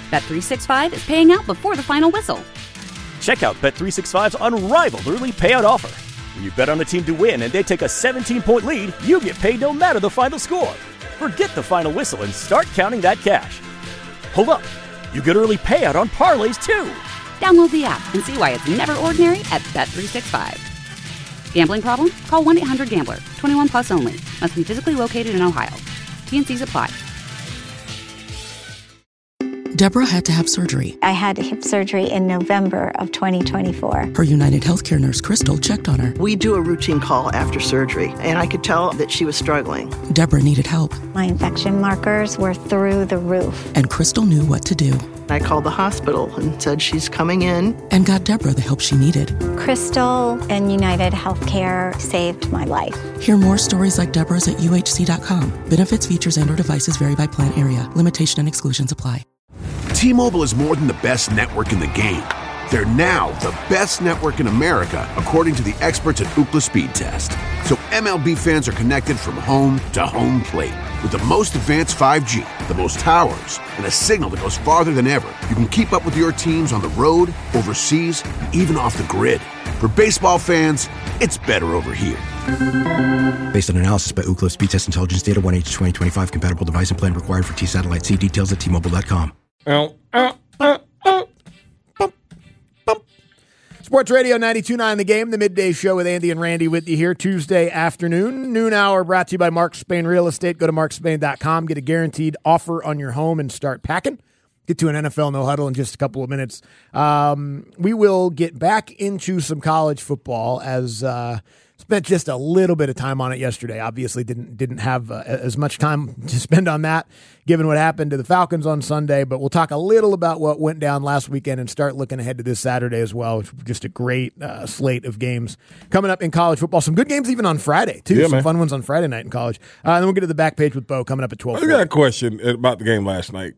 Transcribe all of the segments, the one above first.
Bet365 is paying out before the final whistle. Check out Bet365's unrivaled early payout offer. When you bet on a team to win and they take a 17-point lead, you get paid no matter the final score. Forget the final whistle and start counting that cash. Hold up. You get early payout on parlays, too. Download the app and see why it's never ordinary at Bet365. Gambling problem? Call 1-800-GAMBLER. 21 plus only. Must be physically located in Ohio. T&Cs apply. Deborah had to have surgery. I had hip surgery in November of 2024. Her United Healthcare nurse, Crystal, checked on her. We do a routine call after surgery, and I could tell that she was struggling. Deborah needed help. My infection markers were through the roof. And Crystal knew what to do. I called the hospital and said she's coming in. And got Deborah the help she needed. Crystal and United Healthcare saved my life. Hear more stories like Deborah's at uhc.com. Benefits, features, and/or devices vary by plan area. Limitation and exclusions apply. T-Mobile is more than the best network in the game. They're now the best network in America, according to the experts at Ookla Speed Test. So MLB fans are connected from home to home plate. With the most advanced 5G, the most towers, and a signal that goes farther than ever, you can keep up with your teams on the road, overseas, and even off the grid. For baseball fans, it's better over here. Based on analysis by Ookla Speed Test Intelligence Data, 1H2025 compatible device and plan required for T-Satellite. See details at T-Mobile.com. Sports Radio 92.9 The Game, the midday show with Andy and Randy with you here Tuesday afternoon. Noon hour brought to you by Mark Spain Real Estate. Go to markspain.com, get a guaranteed offer on your home and start packing. Get to an NFL No Huddle in just a couple of minutes. We will get back into some college football as spent just a little bit of time on it yesterday. Obviously didn't have as much time to spend on that given what happened to the Falcons on Sunday, but we'll talk a little about what went down last weekend and start looking ahead to this Saturday as well, which was just a great slate of games coming up in college football. Some good games even on Friday, too. Some fun ones on Friday night in college. And then we'll get to the back page with Bo coming up at 12:40. I got a question about the game last night.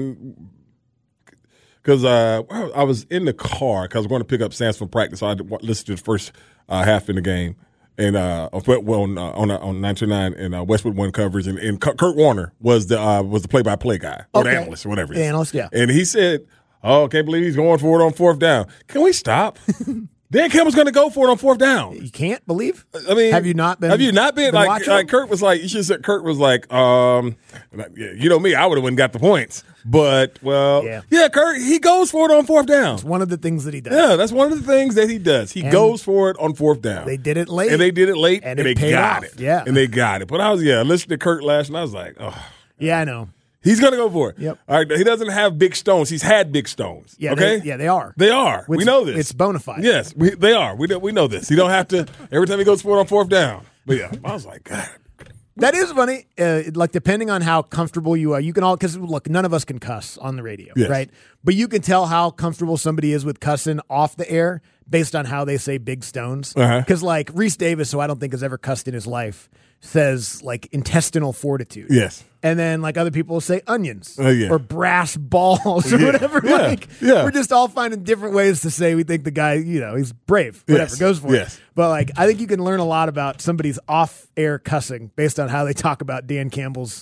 Because I was in the car because I was going to pick up Sam's from practice, so I listened to the first half in the game. And on 929 and Westwood won coverage, and Kurt Warner was the play-by-play guy or the analyst or whatever. The analyst, yeah. And he said, "Oh, I can't believe he's going for it on fourth down. Can we stop? Dan Campbell's going to go for it on fourth down. You can't believe? I mean, have you not been like Kurt was like, you should have said Kurt was like, you know me, I would have went and got the points. But, yeah, Kurt, he goes for it on fourth down. It's one of the things that he does. Yeah, that's one of the things that he does. He goes for it on fourth down. They did it late. And they did it late, and they got off. it. Yeah. And they got it. But I was, listening to Kurt last night, I was like, oh. Yeah, I know. He's going to go for it. Yep. All right, he doesn't have big stones. He's had big stones. Yeah, okay? they are. They are. We know this. It's bona fide. Yes, they are. We know this. You don't have to, every time he goes for it on fourth down. But, yeah, I was like, God. That is funny. Like, depending on how comfortable you are, you can all, because look, none of us can cuss on the radio, right? But you can tell how comfortable somebody is with cussing off the air based on how they say big stones. Because, like, Reese Davis, who I don't think has ever cussed in his life, says, like, intestinal fortitude. Yes. And then, like, other people say onions or brass balls or whatever. We're just all finding different ways to say we think the guy, he's brave. Whatever, goes for it. But, like, I think you can learn a lot about somebody's off-air cussing based on how they talk about Dan Campbell's,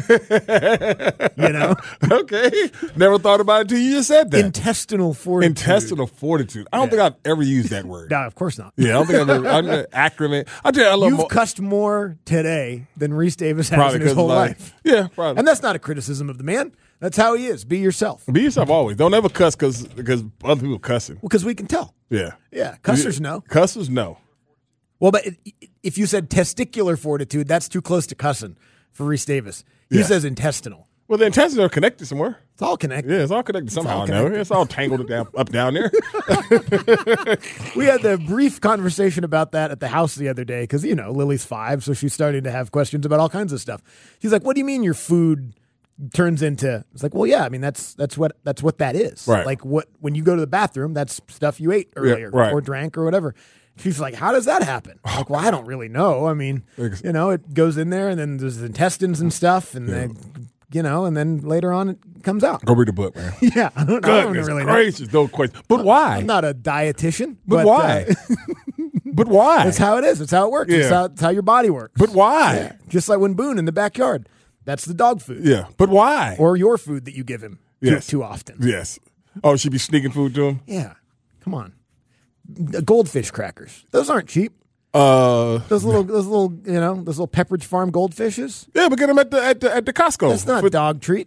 Okay. Never thought about it until you just said that. Intestinal fortitude. Intestinal fortitude. I don't think I've ever used that word. No, of course not. Yeah, I don't think I've ever, acronym. I tell you, I love You've cussed more today than Reese Davis has probably in his whole life. Yeah, probably. And that's not a criticism of the man. That's how he is. Be yourself. Be yourself always. Don't ever cuss because other people cussing. Well, because we can tell. Yeah. Yeah. Cussers know. Cussers know. Well, but if you said testicular fortitude, that's too close to cussing for Reese Davis. He says intestinal. Well, the intestines are connected somewhere. It's all connected. Yeah, it's all connected somehow. It's all tangled up down there. We had the brief conversation about that at the house the other day because, Lily's 5, so she's starting to have questions about all kinds of stuff. She's like, what do you mean your food turns into? It's like, well, yeah, I mean, that's what that is. Right. Like when you go to the bathroom, that's stuff you ate earlier or drank or whatever. She's like, how does that happen? I'm like, well, I don't really know. I mean, it goes in there and then there's intestines and stuff and then, and then later on it comes out. Go read the book, man. Yeah. I don't really gracious, no question. But why? I'm not a dietitian. But why? But why? That's how it is. It's how it works. Yeah. It's how your body works. But why? Yeah. Just like when Boone in the backyard. That's the dog food. Yeah. But why? Or your food that you give him. too often. Yes. Oh, she'd be sneaking food to him? Yeah. Come on. The goldfish crackers. Those aren't cheap. Those little Pepperidge Farm goldfishes. Yeah, but get them at the Costco. That's not dog treats.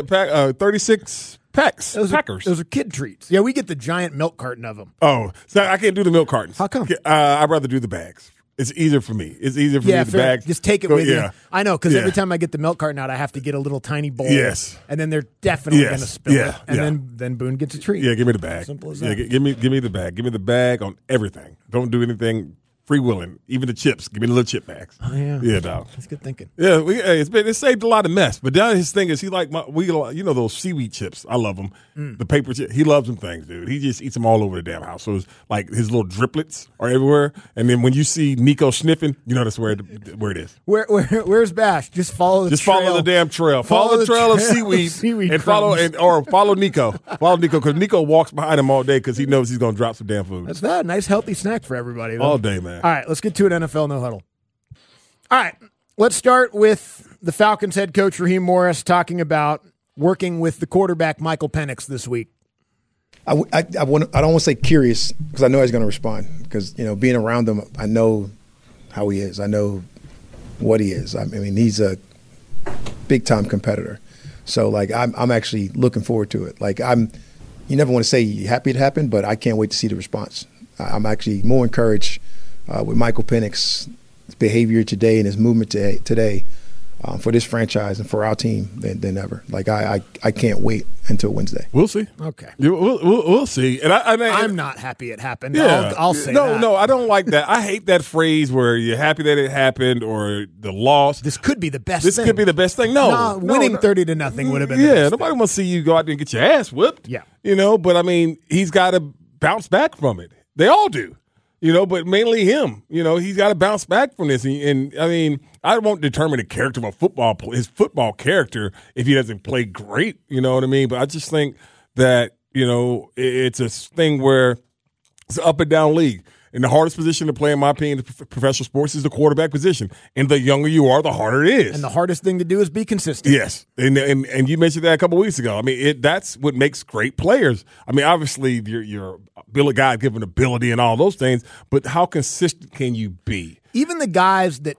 36 packs. Those are kid treats. Yeah, we get the giant milk carton of them. Oh, so I can't do the milk cartons. How come? I'd rather do the bags. It's easier for me. It's easier for me the bags. Just take it with you. I know, because every time I get the milk carton out, I have to get a little tiny bowl. Yes. And then they're definitely going to spill it. And then Boone gets a treat. Yeah, give me the bag. Simple as that. Yeah, give me the bag. Give me the bag on everything. Don't do anything freewheeling. Even the chips. Give me the little chip bags. Oh, yeah. Yeah, dog. That's good thinking. Yeah, it saved a lot of mess. But now his thing is he like those seaweed chips. I love them. The paper chips. He loves them things, dude. He just eats them all over the damn house. So it's like his little driplets are everywhere. And then when you see Nico sniffing, you know that's where it is. Where's Bash? Just follow the trail. Follow the damn trail. Follow the trail of seaweed and follow Nico. Follow Nico because Nico walks behind him all day because he knows he's going to drop some damn food. That's that. Nice healthy snack for everybody. Though. All day, man. All right, let's get to an NFL No Huddle. All right, let's start with the Falcons head coach Raheem Morris talking about working with the quarterback Michael Penix this week. I don't want to say curious because I know he's going to respond because being around him, I know how he is. I know what he is. I mean, he's a big time competitor. So I'm actually looking forward to it. You never want to say you're happy it happened, but I can't wait to see the response. I'm actually more encouraged with Michael Penix's behavior today and his movement today for this franchise and for our team than ever. I can't wait until Wednesday. We'll see. Okay. We'll see. And I'm not happy it happened. Yeah. I'll say that. No, I don't like that. I hate that phrase where you're happy that it happened or the loss. This could be the best thing. This could be the best thing. No. Winning 30-0 would have been the best thing. Nobody wants to see you go out there and get your ass whipped. Yeah. But he's got to bounce back from it. They all do. But mainly him. He's got to bounce back from this. I won't determine the character of his football character if he doesn't play great. You know what I mean? But I just think that, it's a thing where it's an up and down league. And the hardest position to play, in my opinion, in professional sports is the quarterback position. And the younger you are, the harder it is. And the hardest thing to do is be consistent. Yes. And you mentioned that a couple of weeks ago. That's what makes great players. Obviously, you're a God-given ability and all those things, but how consistent can you be? Even the guys that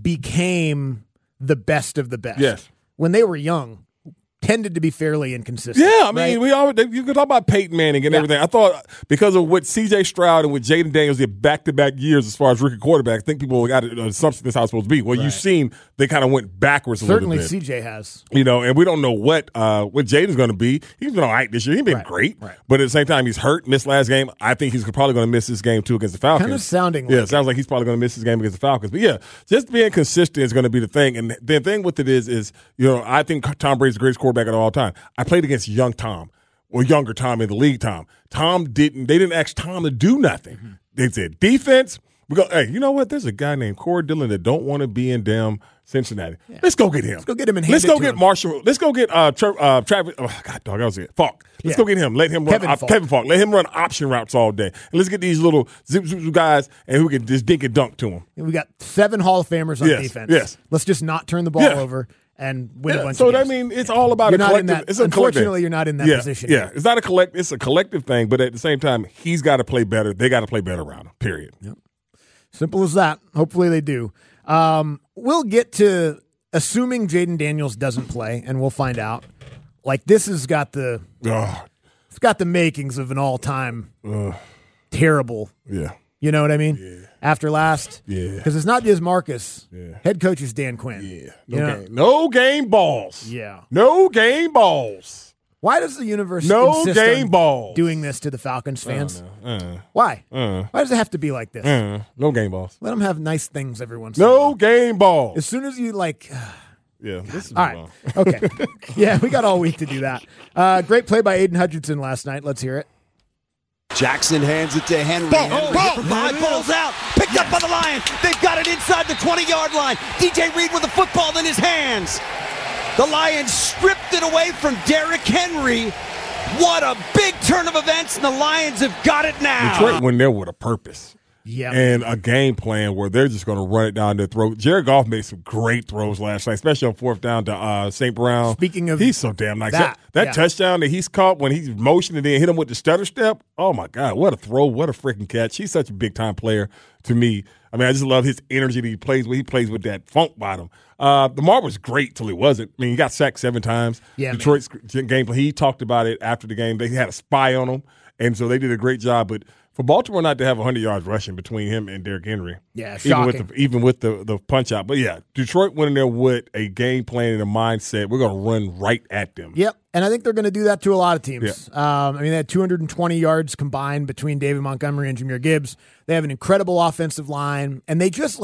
became the best of the best, yes, when they were young, tended to be fairly inconsistent. Yeah, right? You can talk about Peyton Manning and everything. I thought because of what C.J. Stroud and what Jaden Daniels did back-to-back years as far as rookie quarterback, I think people got an assumption that's how it's supposed to be. Well, you've seen they kind of went backwards a little bit. Certainly C.J. has. And we don't know what Jaden's going to be. He's been all right this year. He's been great. Right. But at the same time, he's hurt, missed last game. I think he's probably going to miss this game, too, against the Falcons. Kind of sounding like it sounds like he's probably going to miss this game against the Falcons. But, yeah, just being consistent is going to be the thing. And the thing with it is I think Tom Brady's the greatest quarterback of all time. I played against young Tom, or younger Tom in the league. They didn't ask Tom to do nothing. Mm-hmm. They said defense. We go, hey, you know what? There's a guy named Corey Dillon that don't want to be in damn Cincinnati. Yeah. Let's go get him. Let's go get him and Let's go get Marshall. Let's go get Travis. Oh God, dog, I was it. Falk. Let's go get him. Let him run Kevin Falk. Let him run option routes all day. And let's get these little zip guys and who can just dink and dunk to him. And we got 7 Hall of Famers on defense. Yes. Let's just not turn the ball over and win a bunch of games. It's all about a collective. Unfortunately, you're not in that position. Yeah, it's not a collect. It's a collective thing, but at the same time, he's got to play better. They got to play better around him. Period. Yep. Simple as that. Hopefully, they do. We'll get to assuming Jaden Daniels doesn't play, and we'll find out. This has got it's got the makings of an all-time terrible. Yeah. You know what I mean? Yeah. After last? Yeah. Because it's not just Marcus. Yeah. Head coach is Dan Quinn. Yeah. No game balls. Yeah. No game balls. Why does the universe insist game on balls. Doing this to the Falcons fans? Why? Why does it have to be like this? No game balls. Let them have nice things every once in a while. No game balls. As soon as you Yeah. This is all right. Okay. Yeah, we got all week to do that. Great play by Aiden Hutchinson last night. Let's hear it. Jackson hands it to Henry. Ball's out. Picked up by the Lions. They've got it inside the 20-yard line. DJ Reed with the football in his hands. The Lions stripped it away from Derrick Henry. What a big turn of events, and the Lions have got it now. Detroit went there with a purpose. and a game plan where they're just going to run it down their throat. Jared Goff made some great throws last night, especially on fourth down to St. Brown. Speaking of he's so damn nice. That touchdown that he's caught when he's motioned and then hit him with the stutter step, oh, my God, what a throw, what a freaking catch. He's such a big-time player to me. I mean, I just love his energy that he plays with. He plays with that funk bottom. Lamar was great till he wasn't. I mean, he got sacked 7 times. Yeah, Detroit's game plan, he talked about it after the game. They had a spy on him, and so they did a great job. But for Baltimore not to have 100 yards rushing between him and Derrick Henry. Yeah, shocking. Even with the punch-out. But, yeah, Detroit went in there with a game plan and a mindset. We're going to run right at them. Yep, and I think they're going to do that to a lot of teams. Yeah. I mean, they had 220 yards combined between David Montgomery and Jahmyr Gibbs. They have an incredible offensive line, and they just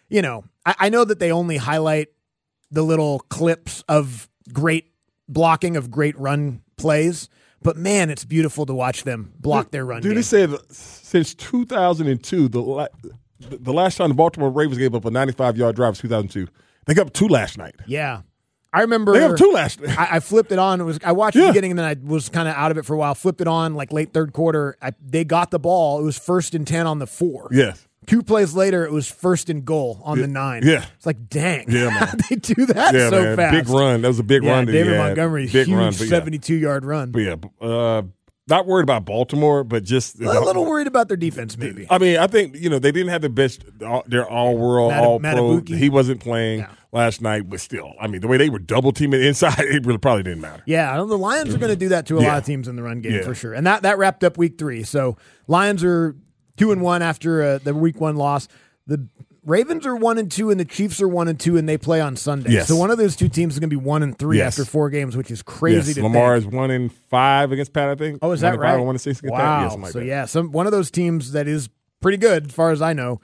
I know that they only highlight the little clips of great blocking, of great run plays, but, man, it's beautiful to watch them block their run game. They said since 2002, the last time the Baltimore Ravens gave up a 95-yard drive was 2002. They got up 2 last night. Yeah. I remember they got 2 last night. I flipped it on. I watched the beginning, and then I was kind of out of it for a while. Flipped it on, like late third quarter. They got the ball. It was 1st and 10 on the 4. Yes. 2 plays later, it was 1st and goal on the 9. Yeah. It's like, dang. Yeah, man. They do that so fast. Big run. That was a big run. David Montgomery, big huge run, 72-yard run. But, yeah, not worried about Baltimore, but just a little worried about their defense, maybe. I mean, I think, they didn't have the best, their all-world, all-pro. He wasn't playing last night, but still, I mean, the way they were double-teaming inside, it really probably didn't matter. Yeah, the Lions are going to do that to a lot of teams in the run game for sure. And that wrapped up week 3. So Lions are 2-1 after the week 1 loss. The Ravens are 1-2, and the Chiefs are 1-2, and they play on Sunday. Yes. So one of those 2 teams is going to be 1-3 after 4 games, which is crazy to Lamar think. is 1-5 against Pat, I think. Oh, is that right? 1-6 against wow. Pat. Yeah, so one of those teams that is pretty good, as far as I know,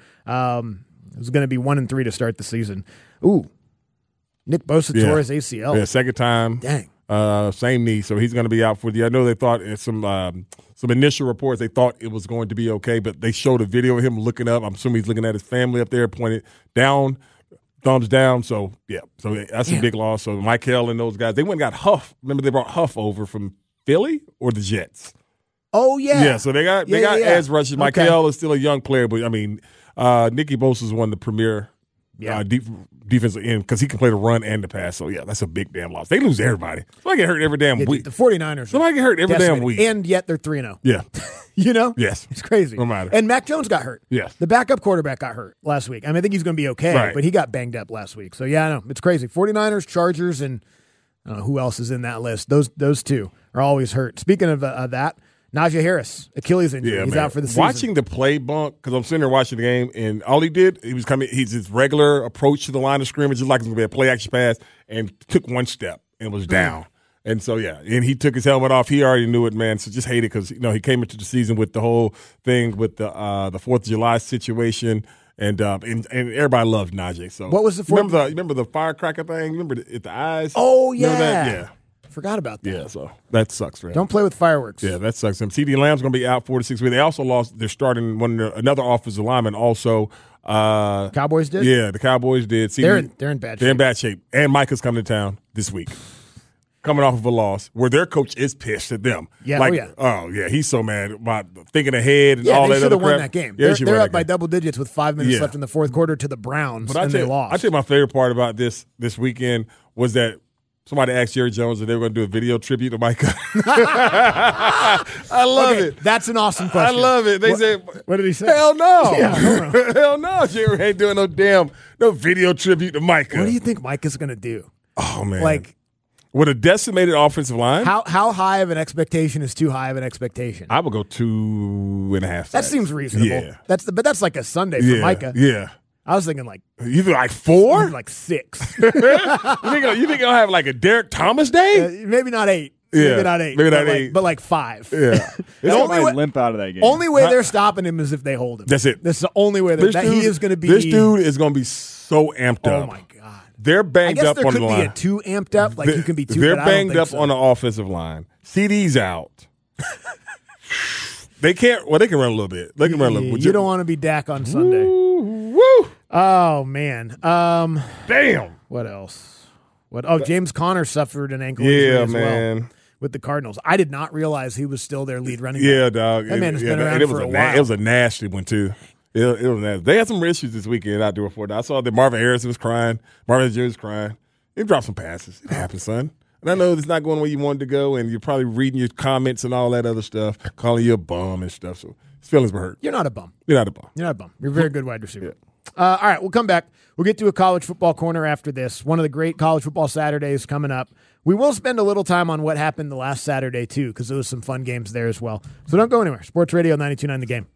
is going to be 1-3 to start the season. Ooh, Nick Bosa tore his ACL. Yeah, second time. Dang. Same knee, so he's going to be out for the. I know they thought some initial reports they thought it was going to be okay, but they showed a video of him looking up. I'm assuming he's looking at his family up there, pointed down, thumbs down. So so that's a big loss. So Michael and those guys, they went and got Huff. Remember they brought Huff over from Philly or the Jets. Oh yeah, yeah. So they got edge rushers. Michael is still a young player, but I mean, Nicky Bosa is one of the premier. Defensive end because he can play the run and the pass. So, that's a big damn loss. They lose everybody. Somebody get hurt every damn week. The 49ers. Somebody get hurt every damn week. And yet they're 3-0. Yeah. Yes. It's crazy. No matter. And Mac Jones got hurt. Yes. The backup quarterback got hurt last week. I mean, I think he's going to be okay, but he got banged up last week. So, I know. It's crazy. 49ers, Chargers, and I don't know who else is in that list. Those 2 are always hurt. Speaking of that, Najee Harris, Achilles injury. He's out for the season. Watching the play bump, because I'm sitting there watching the game, and all he did, he's his regular approach to the line of scrimmage, just like it's going to be a play-action pass, and took 1 step and was down. And so, and he took his helmet off. He already knew it, man, so just hate it because, he came into the season with the whole thing with the 4th of July situation, and everybody loved Najee. So what was the 4th? Remember the firecracker thing? Remember the eyes? Oh, yeah. Remember that? Yeah. Forgot about that. Yeah, so that sucks for him. Don't play with fireworks. Yeah, that sucks for him. CeeDee Lamb's going to be out 4 to 6 weeks. They also lost. They're starting another offensive lineman also. Cowboys did? Yeah, the Cowboys did. They're in bad shape. They're in bad shape. And Micah's coming to town this week. Coming off of a loss where their coach is pissed at them. Yeah, he's so mad about thinking ahead and all that other crap. They should have won that game. They're up by game. Double digits with 5 minutes left in the 4th quarter to the Browns, and they lost. I tell you my favorite part about this weekend was that somebody asked Jerry Jones if they were going to do a video tribute to Micah. I love it. That's an awesome question. I love it. They said, what did he say? Hell no. Hell no. Jerry ain't doing no video tribute to Micah. What do you think Micah's going to do? Oh, man. With a decimated offensive line? How high of an expectation is too high of an expectation? I would go 2.5. That seems reasonable. Yeah. But that's like a Sunday for Micah. Yeah. I was thinking you think like 4? Like 6. you think he'll have like a Derek Thomas day? Maybe not 8. Yeah. Maybe not 8. Maybe not 8. But like 5. Yeah. The only way limp out of that game. Only way they're stopping him is if they hold him. That's it. This is the only way he is going to be. This dude is going to be so amped up. Oh my god. They're banged up on the line. I guess there could be a too amped up. Like you can be too. They're banged up on the offensive line. CD's out. They can't. Well, they can run a little bit. They can run a little bit. You don't want to be Dak on Sunday. Woo! Oh man. Damn. What else? James Conner suffered an ankle injury as well with the Cardinals. I did not realize he was still their lead running back. Yeah, dog. That man has been around for a while. It was a nasty one too. It was nasty. They had some issues this weekend out there for that. I saw that Marvin Harrison was crying. Marvin Jr. was crying. He dropped some passes. It happens, son. And I know it's not going where you wanted to go, and you're probably reading your comments and all that other stuff, calling you a bum and stuff. So his feelings were hurt. You're not a bum. You're not a bum. You're not a bum. You're a very good wide receiver. Yeah. All right, we'll come back. We'll get to a college football corner after this. One of the great college football Saturdays coming up. We will spend a little time on what happened the last Saturday, too, because there was some fun games there as well. So don't go anywhere. Sports Radio 92.9 The Game.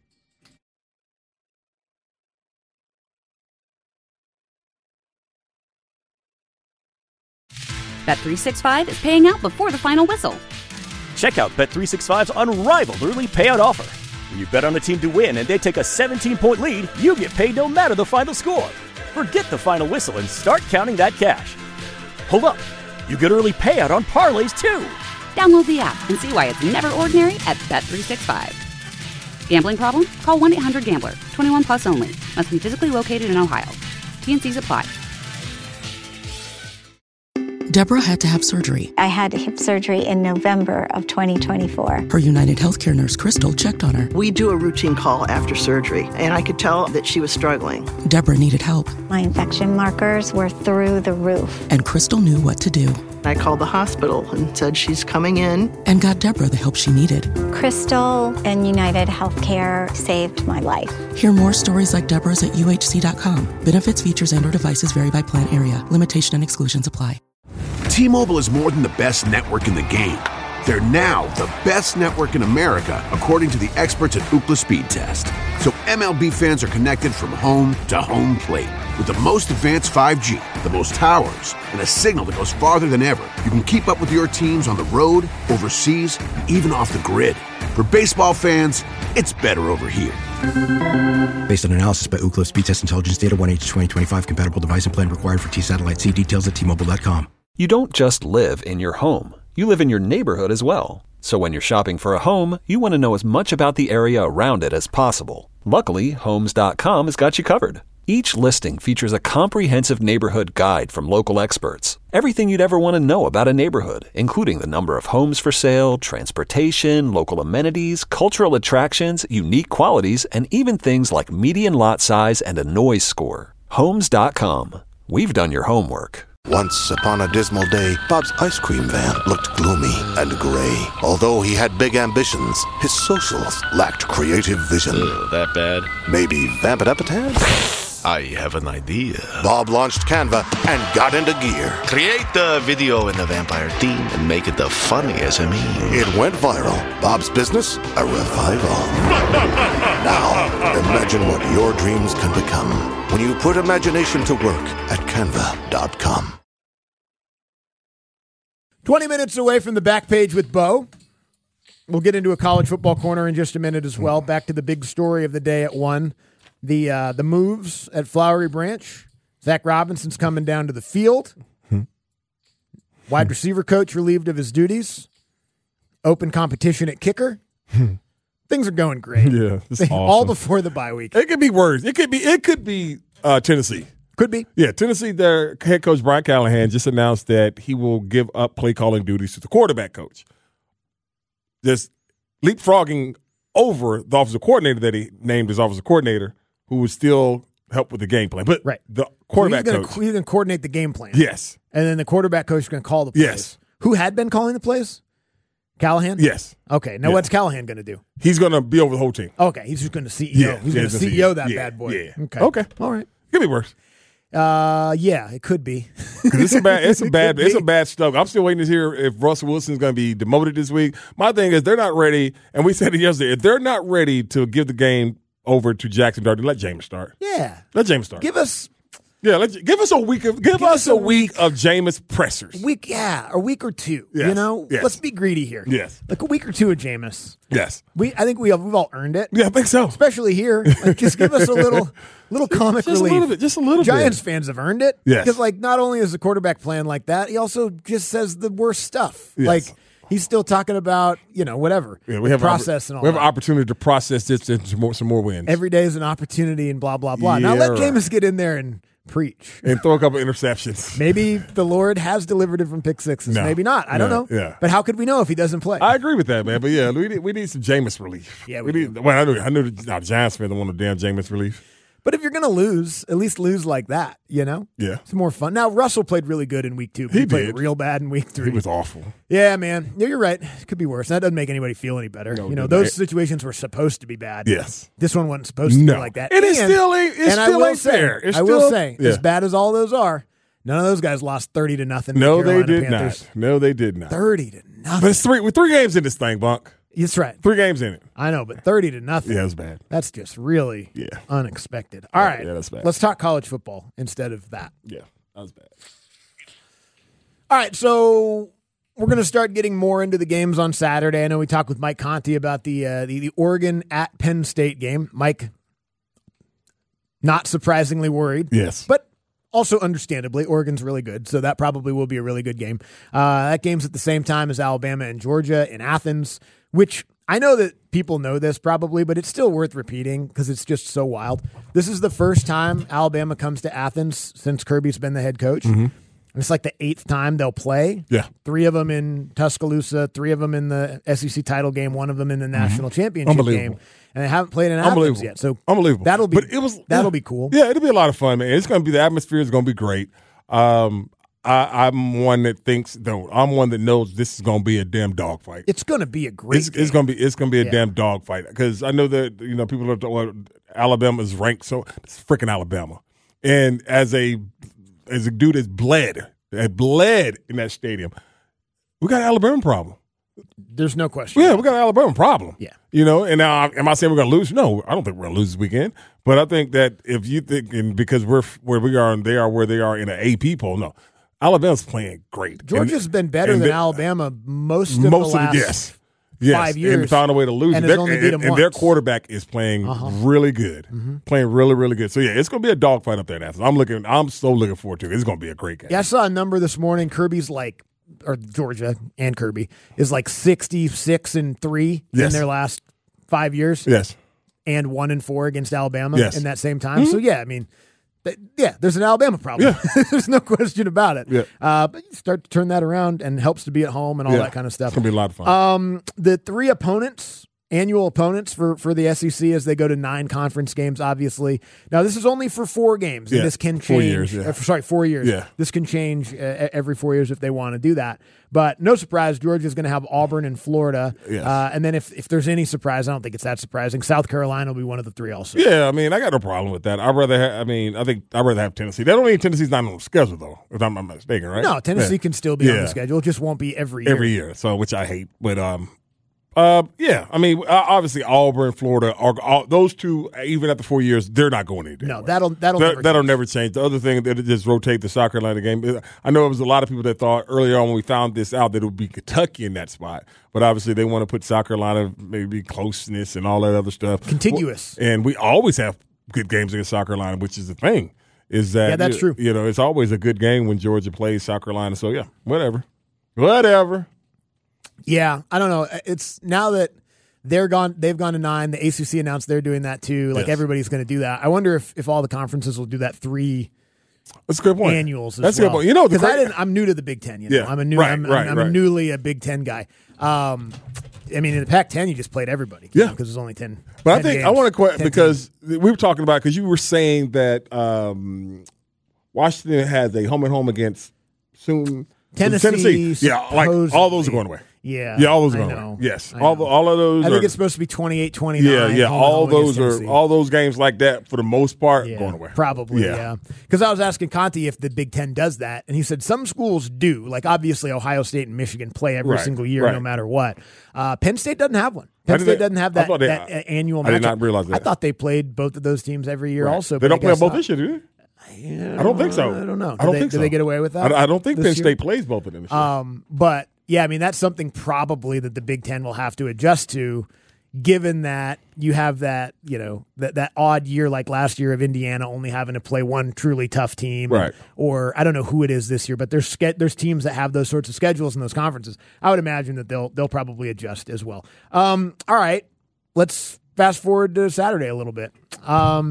Bet365 is paying out before the final whistle. Check out Bet365's unrivaled early payout offer. When you bet on a team to win and they take a 17-point lead, you get paid no matter the final score. Forget the final whistle and start counting that cash. Hold up. You get early payout on parlays, too. Download the app and see why it's never ordinary at Bet365. Gambling problem? Call 1-800-GAMBLER. 21 plus only. Must be physically located in Ohio. T&Cs apply. Deborah had to have surgery. I had hip surgery in November of 2024. Her United Healthcare nurse, Crystal, checked on her. We do a routine call after surgery, and I could tell that she was struggling. Deborah needed help. My infection markers were through the roof. And Crystal knew what to do. I called the hospital and said she's coming in. And got Deborah the help she needed. Crystal and United Healthcare saved my life. Hear more stories like Deborah's at UHC.com. Benefits, features, and/or devices vary by plan area. Limitation and exclusions apply. T-Mobile is more than the best network in the game. They're now the best network in America, according to the experts at Ookla Speed Test. So MLB fans are connected from home to home plate. With the most advanced 5G, the most towers, and a signal that goes farther than ever, you can keep up with your teams on the road, overseas, and even off the grid. For baseball fans, it's better over here. Based on analysis by Ookla Speed Test Intelligence Data, 1H2025 compatible device and plan required for T-Satellite. See details at T-Mobile.com. You don't just live in your home. You live in your neighborhood as well. So when you're shopping for a home, you want to know as much about the area around it as possible. Luckily, Homes.com has got you covered. Each listing features a comprehensive neighborhood guide from local experts. Everything you'd ever want to know about a neighborhood, including the number of homes for sale, transportation, local amenities, cultural attractions, unique qualities, and even things like median lot size and a noise score. Homes.com. We've done your homework. Once upon a dismal day, Bob's ice cream van looked gloomy and gray. Although he had big ambitions, his socials lacked creative vision. That bad? Maybe vamp it up a tad? I have an idea. Bob launched Canva and got into gear. Create the video in the vampire theme and make it the funniest of me. It went viral. Bob's business, a revival. Now, imagine what your dreams can become when you put imagination to work at Canva.com. 20 minutes away from the back page with Bo. We'll get into a college football corner in just a minute as well. Back to the big story of the day at 1. The moves at Flowery Branch. Zach Robinson's coming down to the field. Wide receiver coach relieved of his duties. Open competition at kicker. Things are going great. Yeah, this is all awesome. before the bye week. It could be worse. It could be Tennessee. Could be. Yeah, Tennessee, their head coach Brian Callahan just announced that he will give up play calling duties to the quarterback coach. Just leapfrogging over the offensive coordinator that he named as offensive coordinator, who would still help with the game plan. But the quarterback coach. He's going to coordinate the game plan. Yes. And then the quarterback coach is going to call the plays. Yes. Who had been calling the plays? Callahan? Yes. Okay. Now what's Callahan going to do? He's going to be over the whole team. Okay. He's just going to CEO. Yeah. He's going to CEO that bad boy. Yeah. Okay. All right. Could be worse. Yeah, it could be. Because it's a bad stuff. I'm still waiting to hear if Russell Wilson's going to be demoted this week. My thing is they're not ready, and we said it yesterday, if they're not ready to give the game over to Jackson Dart, let Jameis start. Yeah. Let Jameis start. Give us a week of Jameis pressers. A week or two. Yes. You know, Yes. let's be greedy here. Yes. Like a week or two of Jameis. Yes. I think we've all earned it. Yeah, I think so. Especially here. Like, just give us a little comic just relief. Just a little bit. Giants fans have earned it. Yes. Because not only is the quarterback playing like that, he also just says the worst stuff. Yes. Like he's still talking about, whatever. Yeah, we have process and all we have that. an opportunity to process this into some more wins. Every day is an opportunity and blah, blah, blah. Yeah, now let right. Jameis get in there and Preach. And throw a couple interceptions. Maybe the Lord has delivered him from pick sixes. No. Maybe not. I don't know. Yeah. But how could we know if he doesn't play? I agree with that, man. But yeah, we need some Jameis relief. Yeah, we need. Well, I knew the Giants fans don't want no damn Jameis relief. But if you're going to lose, at least lose like that, you know? Yeah. It's more fun. Now, Russell played really good in week 2. But he played real bad in week 3. He was awful. Yeah, man. Yeah, you're right. It could be worse. That doesn't make anybody feel any better. No, you know, those situations were supposed to be bad. Yes. This one wasn't supposed to be like that. And it still ain't fair. I will say, as bad as all those are, none of those guys lost 30-0. No, they Carolina did Panthers. not. No, they did not. 30-0. But it's we're 3 games in this thing, Bunk. That's right. 3 games in it. I know, but 30-0. Yeah, it was bad. That's just really unexpected. All right. Yeah, that's bad. Let's talk college football instead of that. Yeah, that was bad. All right, so we're going to start getting more into the games on Saturday. I know we talked with Mike Conti about the Oregon at Penn State game. Mike, not surprisingly worried. Yes. But also understandably, Oregon's really good, so that probably will be a really good game. That game's at the same time as Alabama and Georgia in Athens, which I know that people know this probably, but it's still worth repeating because it's just so wild. This is the first time Alabama comes to Athens since Kirby's been the head coach. Mm-hmm. It's like the 8th time they'll play. Yeah. 3 of them in Tuscaloosa, 3 of them in the SEC title game, 1 of them in the national championship game. And they haven't played in Athens yet. So unbelievable. That'll be cool. Yeah, it'll be a lot of fun, man. It's going to be, the atmosphere is going to be great. I'm one that thinks, though, I'm one that knows this is going to be a damn dogfight. It's going to be a great game. It's going to be a damn dogfight because I know that, you know, people are Alabama's ranked, so it's freaking Alabama. And as a dude that's bled in that stadium, we got an Alabama problem. There's no question. Yeah, we got an Alabama problem. Yeah. You know, and now, am I saying we're going to lose? No, I don't think we're going to lose this weekend. But I think that if you think, and because we're where we are and they are where they are in an AP poll, no, Alabama's playing great. Georgia's been better than Alabama most of the last 5 years. And found a way to lose. And has only beat them once. Their quarterback is playing really good. Mm-hmm. Playing really, really good. So, yeah, it's going to be a dogfight up there in Athens. I'm so looking forward to it. It's going to be a great game. Yeah, I saw a number this morning. Kirby's or Georgia and Kirby is 66-3 in their last 5 years. Yes. And 1-4 against Alabama in that same time. Mm-hmm. So, yeah, I mean, there's an Alabama problem. Yeah. There's no question about it. Yeah. But you start to turn that around and helps to be at home and all that kind of stuff. It's going to be a lot of fun. The 3 annual opponents for the SEC as they go to 9 conference games, obviously. Now, this is only for 4 games, and this can change. 4 years, yeah. 4 years. Yeah. This can change every 4 years if they want to do that. But no surprise, Georgia's going to have Auburn and Florida. Yes. And then if there's any surprise, I don't think it's that surprising, South Carolina will be one of the 3 also. Yeah, I mean, I got no problem with that. I think I'd rather have Tennessee. That don't mean Tennessee's not on the schedule, though, if I'm not mistaken, right? No, Tennessee can still be on the schedule. It just won't be every year. Every year, so which I hate. But yeah, I mean, obviously Auburn, Florida, are those 2, even after 4 years, they're not going anywhere. No, that'll never change. The other thing that just rotate the South Carolina game. I know it was a lot of people that thought earlier on when we found this out that it would be Kentucky in that spot, but obviously they want to put South Carolina maybe closeness and all that other stuff. Contiguous, and we always have good games against South Carolina, which is the thing. Is that that's true? You know, it's always a good game when Georgia plays South Carolina. So yeah, whatever. Yeah, I don't know. It's now that they've gone to 9. The ACC announced they're doing that too. Everybody's going to do that. I wonder if all the conferences will do that 3. That's a good point. Annuals. That's a good point. You know, because I'm new to the Big Ten. You know, yeah, I'm newly a Big Ten guy. I mean, in the Pac-10, you just played everybody. Yeah, because there's only 10. But 10 I think games, I want to quit because teams. we were talking about because you were saying that Washington has a home and home against Tennessee. Yeah, all those are going away. Yeah, all those are going away. Yes, all of those. I think it's supposed to be 28-29. Yeah. All those games like that for the most part going away. Probably. Yeah. Because I was asking Conti if the Big Ten does that, and he said some schools do. Like obviously, Ohio State and Michigan play every single year, no matter what. Penn State doesn't have one. Penn State doesn't have that annual matchup. I did not realize that. I thought they played both of those teams every year. Also, they don't play both this year, do they? Yeah, I don't think so. I don't know. Did they get away with that? I don't think Penn State plays both of them this year. But yeah, I mean that's something probably that the Big Ten will have to adjust to, given that you have that that odd year like last year of Indiana only having to play one truly tough team, right? Or I don't know who it is this year, but there's teams that have those sorts of schedules in those conferences. I would imagine that they'll probably adjust as well. All right, let's fast forward to Saturday a little bit.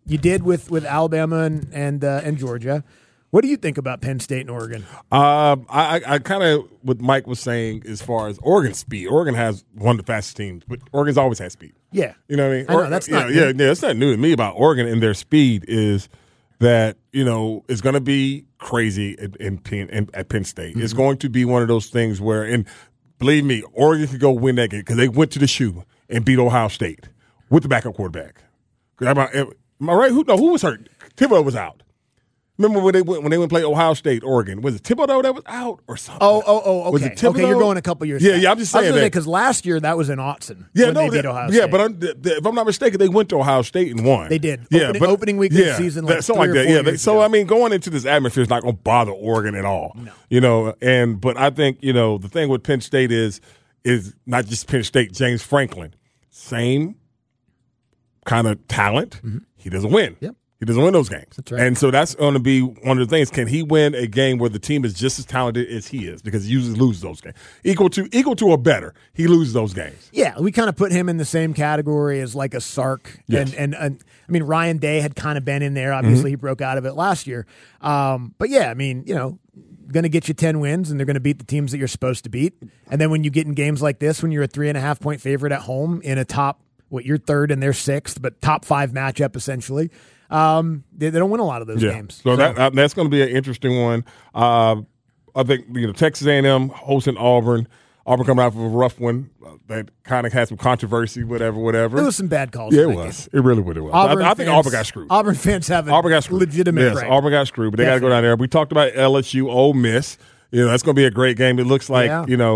You did with Alabama and Georgia. What do you think about Penn State and Oregon? I kind of what Mike was saying as far as Oregon's speed. Oregon has one of the fastest teams, but Oregon's always had speed. Yeah, you know what I mean. I know, that's not new. It's not new to me about Oregon and their speed is that it's going to be crazy at Penn State. Mm-hmm. It's going to be one of those things where, and believe me, Oregon could go win that game because they went to the shoe and beat Ohio State with the backup quarterback. Am I right? Who was hurt? Thibodeau was out. Remember when they went and played Ohio State, Oregon? Was it Thibodeau that was out or something? Okay. Was it Thibodeau? Okay, you're going a couple years. Yeah, I'm just saying that because last year that was in Autzen. They beat Ohio State. Yeah, but if I'm not mistaken, they went to Ohio State and won. They did. Yeah, opening week of the season, something like that. Yeah, so I mean, going into this atmosphere is not going to bother Oregon at all. No. But I think the thing with Penn State is not just Penn State. James Franklin, same kind of talent. Mm-hmm. He doesn't win. Yep. He doesn't win those games. That's right. And so that's going to be one of the things. Can he win a game where the team is just as talented as he is? Because he usually loses those games. Equal to or better, he loses those games. Yeah, we kind of put him in the same category as like a Sark. Yes. And I mean, Ryan Day had kind of been in there. Obviously, he broke out of it last year. But yeah, I mean, going to get you 10 wins, and they're going to beat the teams that you're supposed to beat. And then when you get in games like this, when you're a 3.5-point favorite at home in a top, you're third and they're sixth, but top 5 matchup essentially. They don't win a lot of those games. So that's going to be an interesting one. I think Texas A&M hosting Auburn. Auburn coming out of a rough one that kind of had some controversy, whatever. There was some bad calls. Yeah, it was. It really was. I think Auburn got screwed. Auburn fans have a legitimate right. Auburn got screwed, but they got to go down there. We talked about LSU, Ole Miss. That's going to be a great game. It looks like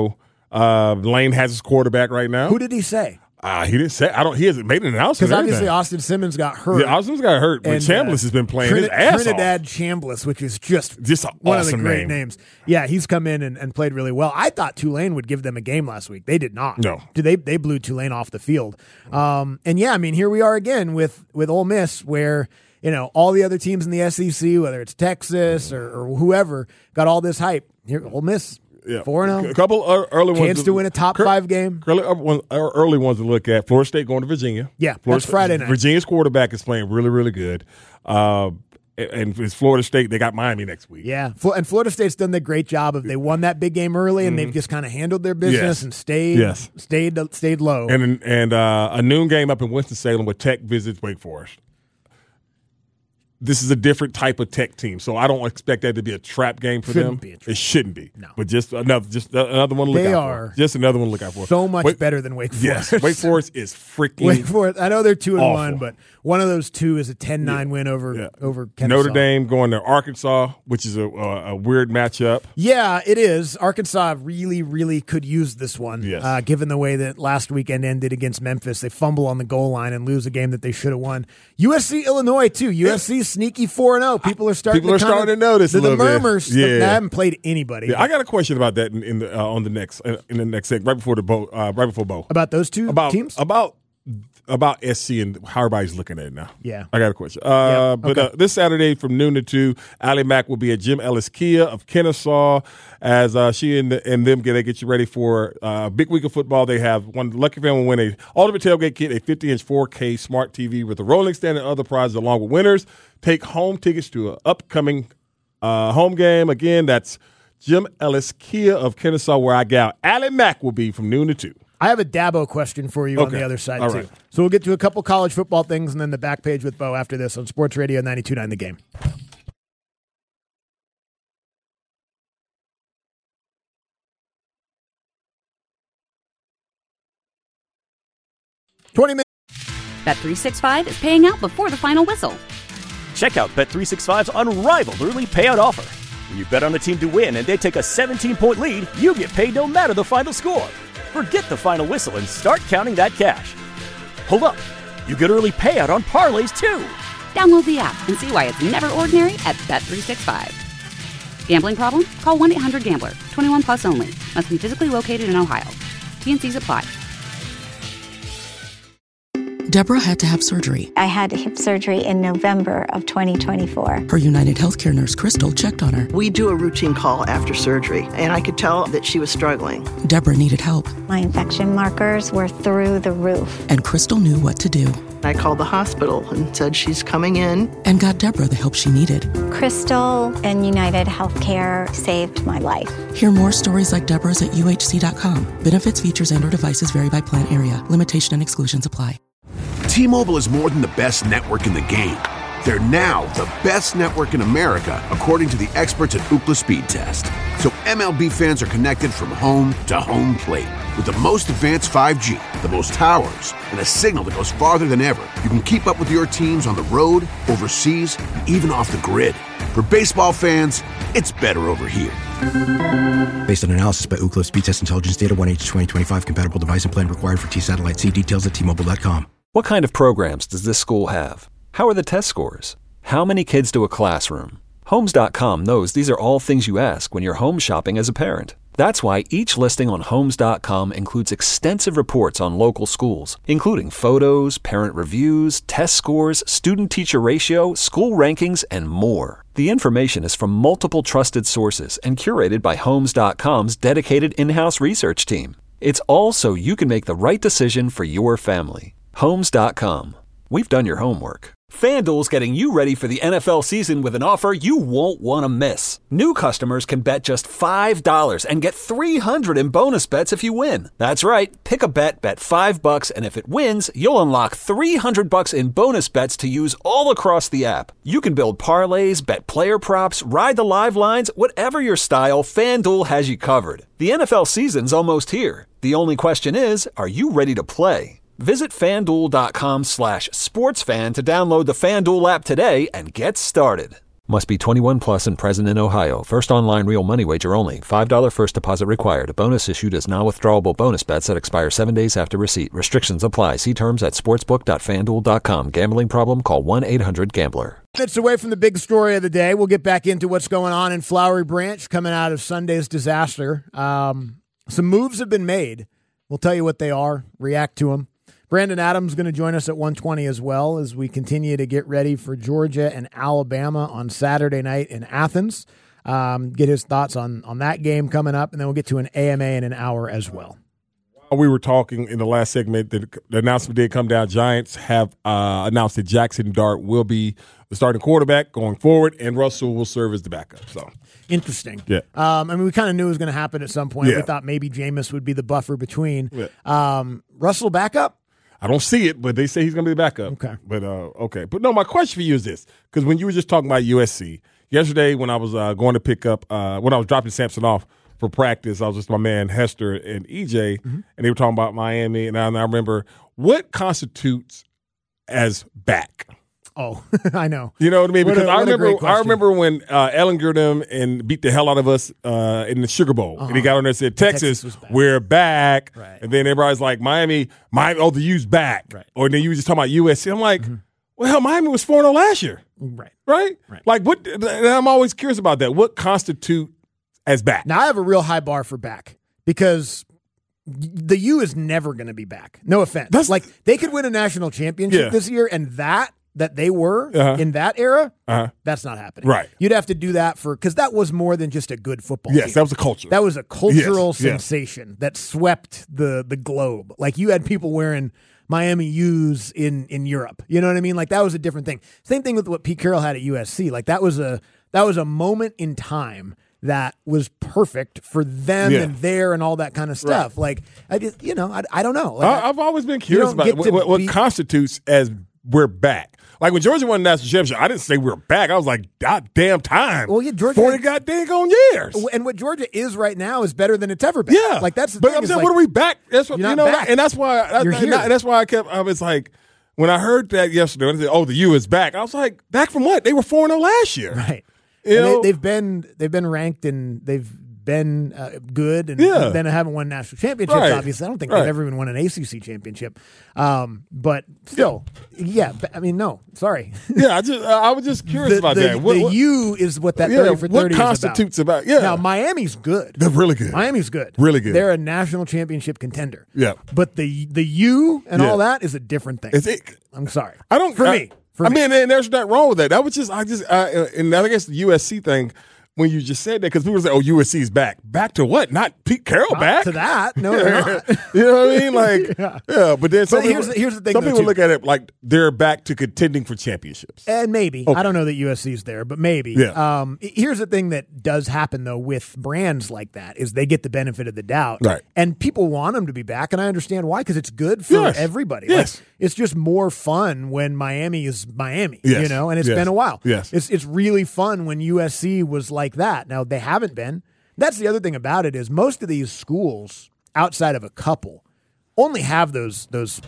Lane has his quarterback right now. Who did he say? He didn't say. He hasn't made an announcement. Because obviously Austin Simmons got hurt. Yeah, Austin Simmons got hurt, but Chambliss has been playing his ass off. Trinidad Chambliss, which is just awesome one of the great names. Yeah, he's come in and played really well. I thought Tulane would give them a game last week. They did not. No, they blew Tulane off the field. And yeah, I mean, here we are again with Ole Miss, where all the other teams in the SEC, whether it's Texas or whoever, got all this hype. Here, Ole Miss. Yeah. 4-0. A couple early ones. Chance to win a top 5 game. Early ones to look at. Florida State going to Virginia. Yeah, that's Friday night. Virginia's quarterback is playing really, really good. And it's Florida State. They got Miami next week. Yeah, and Florida State's done the great job of they won that big game early, and they've just kind of handled their business and stayed low. And a noon game up in Winston-Salem where Tech visits Wake Forest. This is a different type of Tech team, so I don't expect that to be a trap game for them. It shouldn't be. No. But just another one to look out for. Just another one to look out for. So much better than Wake Forest. Yes, Wake Forest is freaking Wake Forest. I know they're 2-1, awful. but one of those two is a 10-9 win over Kennesaw. Notre Dame going to Arkansas, which is a weird matchup. Yeah, it is. Arkansas really, really could use this one, given the way that last weekend ended against Memphis. They fumble on the goal line and lose a game that they should have won. USC, Illinois, too. USC sneaky 4-0. People are starting to notice a little bit. The murmurs. They haven't played anybody. Yeah, I got a question about that in the next segment, right before Bo. About those two teams? About SC and how everybody's looking at it now. Yeah. I got a question. This Saturday from noon to 2, Allie Mack will be at Jim Ellis Kia of Kennesaw as she and them get you ready for a big week of football. They have one lucky fan will win a ultimate tailgate kit, a 50-inch 4K smart TV with a rolling stand and other prizes along with winners. Take home tickets to an upcoming home game. Again, that's Jim Ellis Kia of Kennesaw, where our gal Allie Mack will be from noon to 2. I have a Dabo question for you on the other side, too. Right. So we'll get to a couple college football things and then the back page with Bo after this on Sports Radio 92.9 The Game. Bet365 is paying out before the final whistle. Check out Bet365's unrivaled early payout offer. When you bet on a team to win and they take a 17-point lead, you get paid no matter the final score. Forget the final whistle and start counting that cash. Hold up. You get early payout on parlays, too. Download the app and see why it's never ordinary at Bet365. Gambling problem? Call 1-800-GAMBLER. 21 plus only. Must be physically located in Ohio. T&Cs apply. Deborah had to have surgery. I had hip surgery in November of 2024. Her United Healthcare nurse, Crystal, checked on her. We do a routine call after surgery, and I could tell that she was struggling. Deborah needed help. My infection markers were through the roof. And Crystal knew what to do. I called the hospital and said she's coming in. And got Deborah the help she needed. Crystal and United Healthcare saved my life. Hear more stories like Deborah's at UHC.com. Benefits, features, and/or devices vary by plan area. Limitation and exclusions apply. T-Mobile is more than the best network in the game. They're now the best network in America, according to the experts at Ookla Speed Test. So MLB fans are connected from home to home plate. With the most advanced 5G, the most towers, and a signal that goes farther than ever, you can keep up with your teams on the road, overseas, and even off the grid. For baseball fans, it's better over here. Based on analysis by Ookla Speed Test Intelligence Data 1H2025 compatible device and plan required for T-Satellite. See details at T-Mobile.com. What kind of programs does this school have? How are the test scores? How many kids to a classroom? Homes.com knows these are all things you ask when you're home shopping as a parent. That's why each listing on Homes.com includes extensive reports on local schools, including photos, parent reviews, test scores, student-teacher ratio, school rankings, and more. The information is from multiple trusted sources and curated by Homes.com's dedicated in-house research team. It's all so you can make the right decision for your family. Homes.com. We've done your homework. FanDuel's getting you ready for the NFL season with an offer you won't want to miss. New customers can bet just $5 and get $300 in bonus bets if you win. That's right. Pick a bet, bet $5, and if it wins, you'll unlock $300 in bonus bets to use all across the app. You can build parlays, bet player props, ride the live lines, whatever your style, FanDuel has you covered. The NFL season's almost here. The only question is, are you ready to play? Visit FanDuel.com/sportsfan to download the FanDuel app today and get started. Must be 21 plus and present in Ohio. First online real money wager only. $5 first deposit required. A bonus issued as non-withdrawable bonus bets that expire 7 days after receipt. Restrictions apply. See terms at sportsbook.fanduel.com. Gambling problem? Call 1-800-GAMBLER. Minutes away from the big story of the day. We'll get back into what's going on in Flowery Branch coming out of Sunday's disaster. Some moves have been made. We'll tell you what they are. React to them. Brandon Adams is going to join us at 1:20 as well as we continue to get ready for Georgia and Alabama on Saturday night in Athens. Get his thoughts on that game coming up, and then we'll get to an AMA in an hour as well. We were talking in the last segment that the announcement did come down. Giants have announced that Jackson Dart will be the starting quarterback going forward, and Russell will serve as the backup. So interesting. Yeah. I mean, we kind of knew it was going to happen at some point. Yeah. We thought maybe Jameis would be the buffer between. Yeah. Russell backup? I don't see it, but they say he's going to be the backup. Okay. But okay. But no, my question for you is this, because when you were just talking about USC, yesterday when I was going to pick up, when I was dropping Sampson off for practice, I was with my man Hester and EJ, and they were talking about Miami, and I remember what constitutes as back. Oh, I know. You know what I mean? Because I remember when Ellinger them and beat the hell out of us in the Sugar Bowl. And he got on there and said, Texas we're back. Right. And then everybody's like, Miami, oh, the U's back. Right. Or then you were just talking about USC. I'm like, well, hell, Miami was 4-0 last year. Right? Like, what? And I'm always curious about that. What constitutes as back? Now, I have a real high bar for back because the U is never going to be back. No offense. They could win a national championship this year, and that they were in that era, that's not happening. Right. You'd have to do that because that was more than just a good football team. That was a culture. That was a cultural sensation that swept the globe. Like, you had people wearing Miami U's in Europe. You know what I mean? Like, that was a different thing. Same thing with what Pete Carroll had at USC. Like, that was a moment in time that was perfect for them and there and all that kind of stuff. Right. Like, I don't know. Like, I've always been curious about what constitutes as we're back. Like, when Georgia won the national championship, I didn't say we're back. I was like, goddamn time. Well, yeah, Georgia 40 goddamn years. And what Georgia is right now is better than it's ever been. Yeah, like that's. The but thing, I'm saying, like, what are we back? That's what you're not back. and that's why. You're here. And that's why I was like, when I heard that yesterday, I said, "Oh, the U is back." I was like, "Back from what? They were 4-0 last year." Right. You know? They've been ranked and they've been good and then haven't won national championships. Right. Obviously, I don't think Right. they've ever even won an ACC championship. But still, I mean, no, sorry. Yeah, I was just curious about that. The U is what that 30 for 30 what is constitutes about? Yeah, Now Miami's good. they're really good. Miami's good. Really good. They're a national championship contender. Yeah, But the U and all that is a different thing. I'm sorry. I don't. For me. I mean, and there's nothing wrong with that. That was and I guess the USC thing. When you just said that, because people say, "Oh, USC's back." Back to what? Not Pete Carroll Not back to that. No, they're not. You know what I mean? Like, yeah. But then here's the thing. Some though, people too. look at it like they're back to contending for championships. And maybe. Okay. I don't know that USC's there, but maybe. Yeah. Here's the thing that does happen, though, with brands like that is they get the benefit of the doubt. Right. And people want them to be back, and I understand why, because it's good for everybody. Yes. Like, it's just more fun when Miami is Miami, Yes. and it's Yes. been a while. Yes. It's really fun when USC was like that. Now, they haven't been. That's the other thing about it is most of these schools, outside of a couple, only have those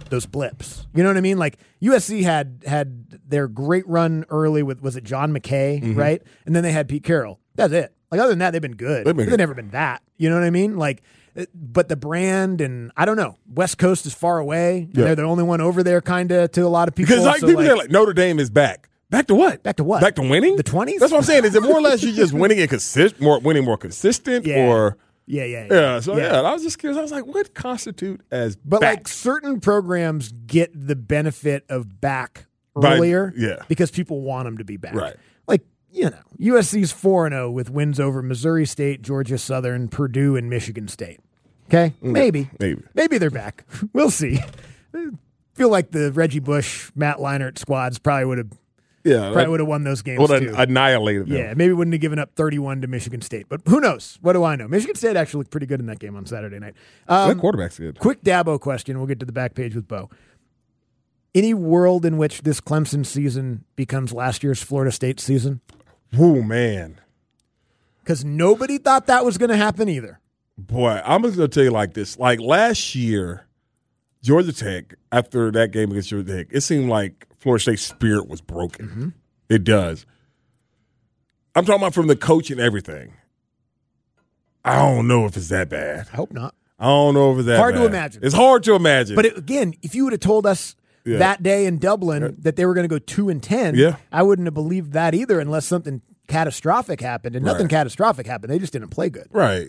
blips. You know what I mean? Like USC had their great run early with, was it John McKay, right? And then they had Pete Carroll. That's it. Like other than that, they've been good. They've never been that. You know what I mean? Like, but the brand and I don't know. West Coast is far away. And they're the only one over there, kind of to a lot of people. Because people say like Notre Dame is back. Back to what? Back to what? Back to winning? The 20s? That's what I'm saying. Is it more or less you just winning and more consistent, or Yeah. So I was just curious. I was like, what constitute as But back? like certain programs get the benefit of back earlier, because people want them to be back. Right. Like USC's 4-0 with wins over Missouri State, Georgia Southern, Purdue, and Michigan State. Okay, maybe they're back. We'll see. I feel like the Reggie Bush, Matt Leinart squads probably would have. Would have won those games too. Annihilated them. Yeah, maybe wouldn't have given up 31 to Michigan State. But who knows? What do I know? Michigan State actually looked pretty good in that game on Saturday night. That quarterback's good. Quick Dabo question. We'll get to the back page with Bo. Any world in which this Clemson season becomes last year's Florida State season? Oh, man. Because nobody thought that was going to happen either. Boy, I'm just going to tell you like this. Like last year, Georgia Tech, after that game against Georgia Tech, it seemed like Florida State's spirit was broken. Mm-hmm. It does. I'm talking about from the coach and everything. I don't know if it's that bad. I hope not. I don't know if it's that hard bad. to imagine. It's hard to imagine. But again, if you would have told us that day in Dublin that they were going to go 2-10, I wouldn't have believed that either unless something catastrophic happened. And nothing catastrophic happened. They just didn't play good. Right.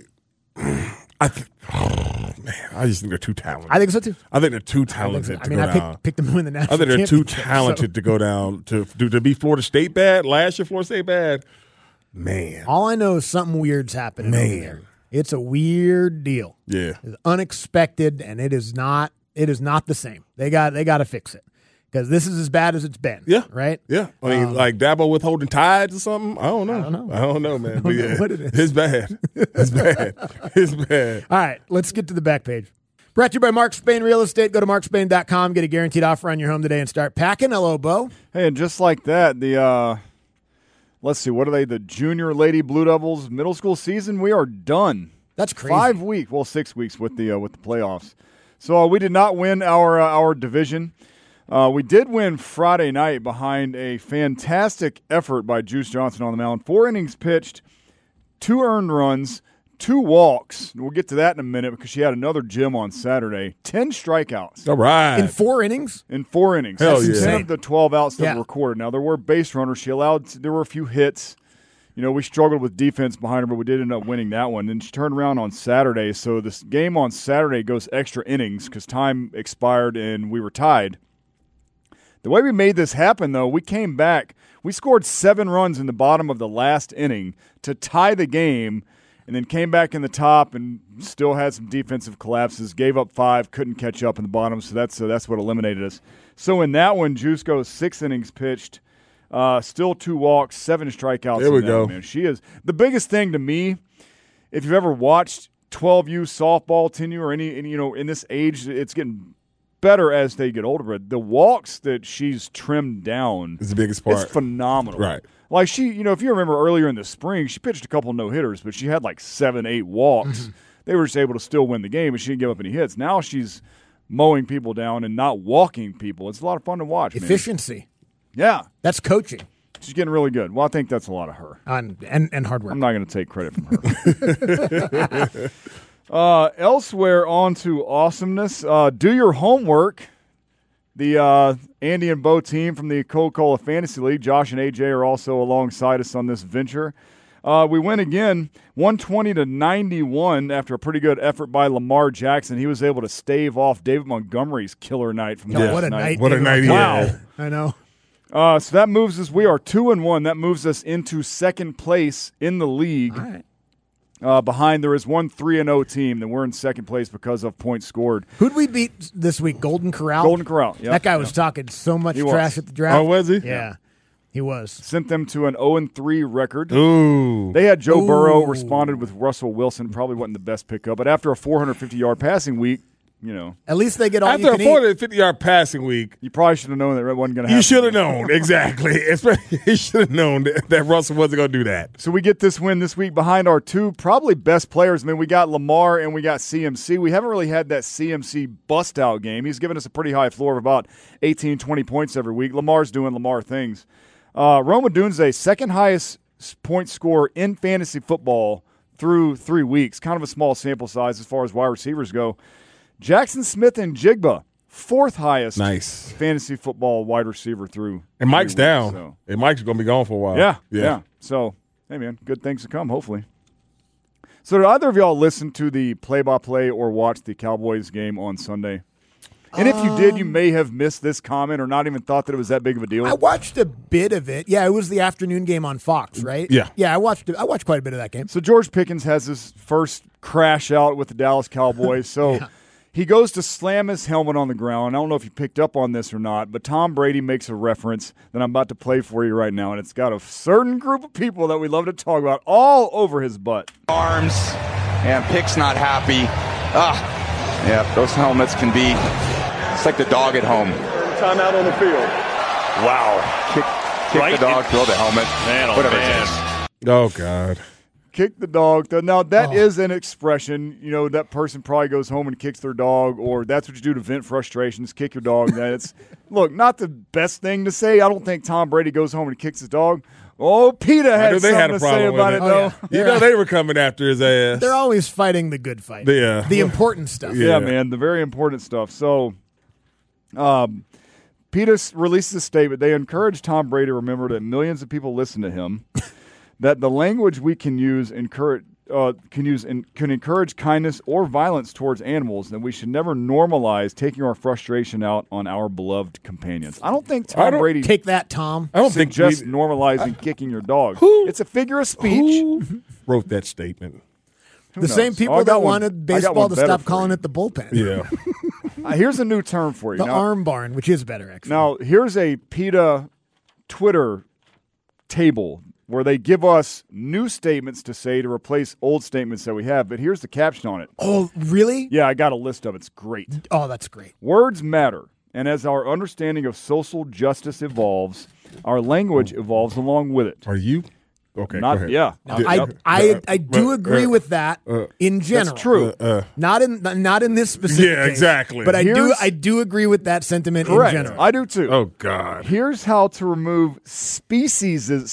I just think they're too talented. I think so too. I think they're too talented to go down. I picked them to win the national I think they're too championship, talented to go down to be Florida State bad. Last year, Florida State bad. Man. All I know is something weird's happening over there. It's a weird deal. Yeah. It's unexpected, and it is not the same. They got to fix it. Because this is as bad as it's been. Yeah. Right? Yeah. I mean, like Dabo withholding tides or something? I don't know, man. I don't know what it is. It's bad. It's bad. It's bad. All right, let's get to the back page. Brought to you by Mark Spain Real Estate. Go to markspain.com, get a guaranteed offer on your home today and start packing. Hello, Bo. Hey, and just like that, the let's see, what are they? The Junior Lady Blue Devils middle school season, we are done. That's crazy. 5 weeks, 6 weeks with the playoffs. So we did not win our division. We did win Friday night behind a fantastic effort by Juice Johnson on the mound. 4 innings pitched, 2 earned runs, 2 walks. We'll get to that in a minute because she had another gym on Saturday. 10 strikeouts. All right. In 4 innings? In 4 innings. Hell That's yeah. 10 of the 12 outs that were recorded. Now, there were base runners. There were a few hits. We struggled with defense behind her, but we did end up winning that one. Then she turned around on Saturday. So this game on Saturday goes extra innings because time expired and we were tied. The way we made this happen, though, we came back. We scored 7 runs in the bottom of the last inning to tie the game, and then came back in the top and still had some defensive collapses, gave up 5, couldn't catch up in the bottom, so that's what eliminated us. So in that one, Juice goes 6 innings pitched, still 2 walks, 7 strikeouts. There we go. Man. She is the biggest thing to me. If you've ever watched 12U softball, 10U, or any in this age, it's getting better as they get older, but the walks that she's trimmed down is the biggest part. It's phenomenal. Right. Like she, if you remember earlier in the spring, she pitched a couple no-hitters, but she had like 7-8 walks. Mm-hmm. They were just able to still win the game, and she didn't give up any hits. Now she's mowing people down and not walking people. It's a lot of fun to watch. Efficiency. Man. Yeah. That's coaching. She's getting really good. Well, I think that's a lot of her. And hard work. I'm not going to take credit from her. Elsewhere, on to awesomeness. Do your homework. The Andy and Bo team from the Coca-Cola Fantasy League, Josh and AJ, are also alongside us on this venture. We win again, 120-91 after a pretty good effort by Lamar Jackson. He was able to stave off David Montgomery's killer night from last night. What a night he had. I know. So that moves us. We are 2-1. That moves us into second place in the league. All right. Behind there is one 3-0 team that we're in second place because of points scored. Who'd we beat this week? Golden Corral? Golden Corral, yeah. That guy was talking so much trash at the draft. Oh, was he? Yeah, he was. Sent them to an 0-3 record. Ooh. They had Joe Burrow, responded with Russell Wilson. Probably wasn't the best pickup, but after a 450-yard passing week, At least they get all after you a can eat. 450-yard passing week. You probably should have known that it wasn't going to happen. You should have known, exactly. You should have known that Russell wasn't going to do that. So we get this win this week behind our two probably best players. I mean, we got Lamar and we got CMC. We haven't really had that CMC bust-out game. He's given us a pretty high floor of about 18, 20 points every week. Lamar's doing Lamar things. Rome Odunze, second highest point scorer in fantasy football through 3 weeks. Kind of a small sample size as far as wide receivers go. Jackson Smith and Jigba, fourth highest fantasy football wide receiver through. And Mike's down. So. And Mike's going to be gone for a while. Yeah. So, hey, man, good things to come, hopefully. So did either of y'all listen to the play-by-play or watch the Cowboys game on Sunday? And if you did, you may have missed this comment or not even thought that it was that big of a deal. I watched a bit of it. Yeah, it was the afternoon game on Fox, right? Yeah. Yeah, I watched quite a bit of that game. So George Pickens has his first crash out with the Dallas Cowboys. So he goes to slam his helmet on the ground. I don't know if you picked up on this or not, but Tom Brady makes a reference that I'm about to play for you right now, and it's got a certain group of people that we love to talk about all over his butt. Arms, and Pick's not happy. Yeah, those helmets can be, it's like the dog at home. Time out on the field. Wow. Kick the dog, throw the helmet, whatever it is. Oh, God. Kick the dog. Now, that is an expression. That person probably goes home and kicks their dog, or that's what you do to vent frustrations, kick your dog. Look, not the best thing to say. I don't think Tom Brady goes home and kicks his dog. Oh, PETA had something to say about it, though. Yeah. They were coming after his ass. They're always fighting the good fight. Yeah. The important stuff. Yeah, man, the very important stuff. So, PETA released a statement. They encourage Tom Brady to remember that millions of people listen to him, that the language we can use can encourage kindness or violence towards animals, and we should never normalize taking our frustration out on our beloved companions. I don't think Tom Brady take that, Tom. I don't think just normalizing kicking your dog. It's a figure of speech. Who wrote that statement? The same people that wanted baseball to stop calling it the bullpen. Yeah. Here's a new term for you. The arm barn, which is better, actually. Now, here's a PETA Twitter table where they give us new statements to say to replace old statements that we have. But here's the caption on it. Oh, really? Yeah, I got a list of it. It's great. Oh, that's great. Words matter. And as our understanding of social justice evolves, our language evolves along with it. Are you? Okay, Not, go ahead. Yeah. No, I do agree with that in general. That's true. Not in this specific case, exactly. But I do agree with that sentiment correct. in general. I do too. Oh, God. Here's how to remove speciesism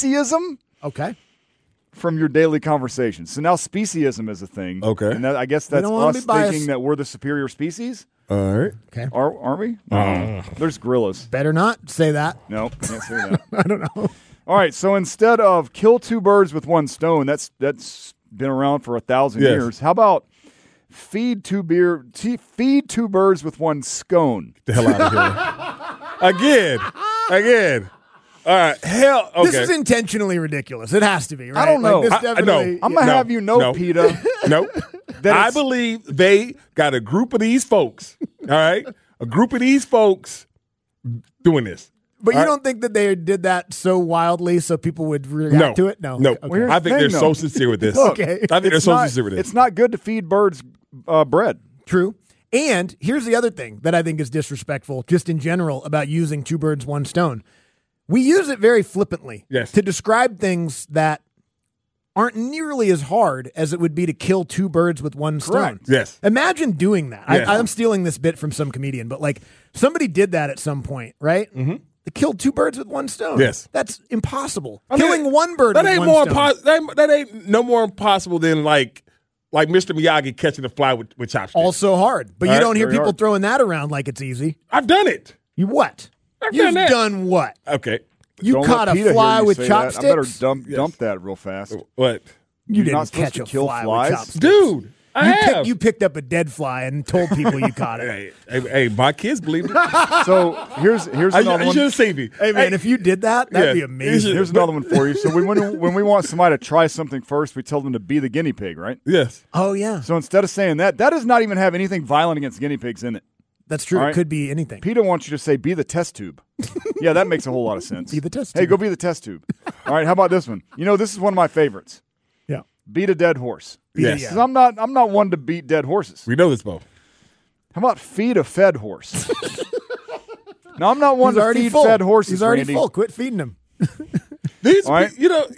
from your daily conversation. So now speciesism is a thing. Okay. And I guess that's us thinking that we're the superior species. All right. Okay. Aren't we? There's gorillas. Better not say that. No, can't say that. I don't know. All right, so instead of kill two birds with one stone, that's been around for 1,000 years. How about feed two birds with one scone? Get the hell out of here. Again. All right, hell. Okay. This is intentionally ridiculous. It has to be, right? I don't know. Like, I'm going to have you know, PETA. Nope. I believe they got a group of these folks, all right? A group of these folks doing this. But you don't think that they did that so wildly so people would react to it? No. No. Okay. I think they're so sincere with this. Okay. I think they're so sincere with this. It's not good to feed birds bread. True. And here's the other thing that I think is disrespectful just in general about using two birds, one stone. We use it very flippantly to describe things that aren't nearly as hard as it would be to kill two birds with one stone. Yes. Imagine doing that. Yes. I'm stealing this bit from some comedian, but like somebody did that at some point, right? Mm-hmm. They killed 2 birds with 1 stone. Yes. That's impossible. I mean, Killing 1 bird that with ain't 1 more stone. that ain't no more impossible than like Mr. Miyagi catching a fly with chopsticks. Also hard. But All you right, don't hear very people hard. throwing that around like it's easy. I've done it. You what? I've You've done that. done what? Okay. You Don't caught let a PETA fly hear you with say chopsticks? that. I better dump that real fast. What? You You're not didn't supposed catch to a kill fly flies? with chopsticks. Dude, You picked up a dead fly and told people you caught it. Hey, my kids believe it. So here's another You one. should have seen me. Hey, man, if you did that, that'd be amazing. Here's another one for you. So when we want somebody to try something first, we tell them to be the guinea pig, right? Yes. Oh, yeah. So instead of saying that does not even have anything violent against guinea pigs in it. That's true. All It right? could be anything. PETA wants you to say, be the test tube. Yeah, that makes a whole lot of sense. Be the test Hey, tube. go be the test tube. All right, how about this one? This is one of my favorites. Yeah. Beat a dead horse. Yes. Yeah. 'Cause I'm not one to beat dead horses. We know this, Bo. How about feed a fed horse? No, I'm not one He's to already feed full. fed horses, He's already Randy. full. Quit feeding him. These, All right.